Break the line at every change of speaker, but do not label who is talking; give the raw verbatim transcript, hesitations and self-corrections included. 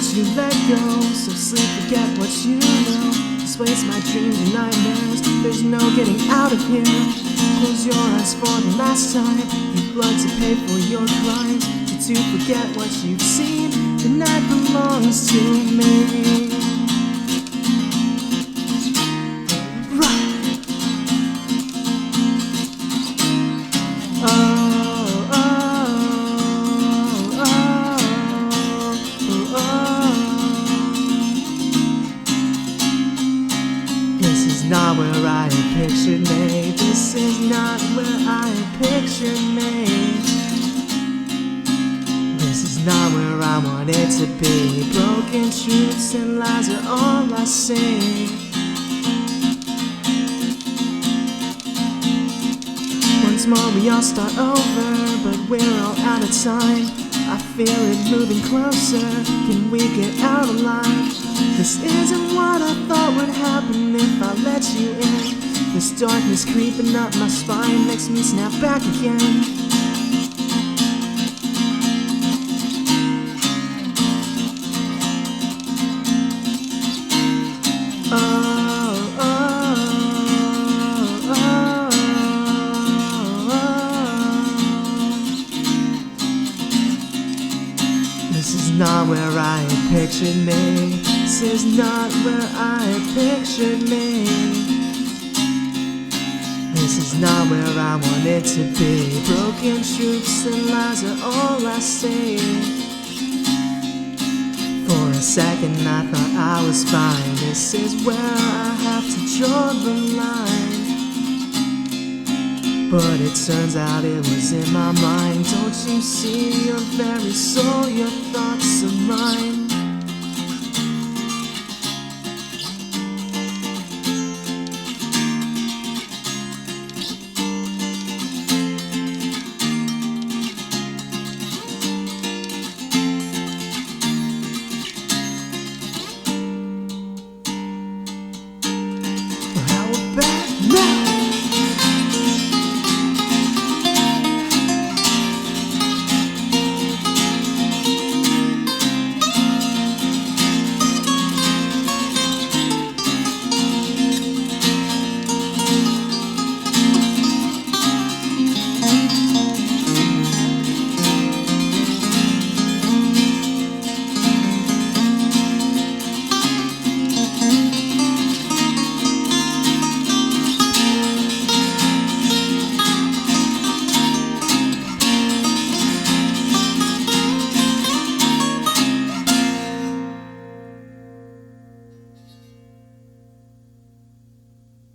wish you let go. So sleep, forget what you know. Just waste my dreams and nightmares. There's no getting out of here. Close your eyes for the last time. You've blood to pay for your crimes. But to forget what you've seen, the night belongs to me. Right. Oh, oh, oh, oh. This is not where I had pictured me. This is not where I had pictured me. This is not where I want it to be. Broken truths and lies are all I see. Once more we all start over, but we're all out of time. I feel it moving closer. Can we get out alive? This isn't what I thought would happen if I let you in. This darkness creeping up my spine makes me snap back again. Oh, oh, oh, oh. This is not where I had pictured me. This is not where I had pictured me. This is not where I want it to be. Broken truths and lies are all I see. For a second I thought I was fine. This is where I have to draw the line. But it turns out it was in my mind. Don't you see, your very soul, your thoughts are mine.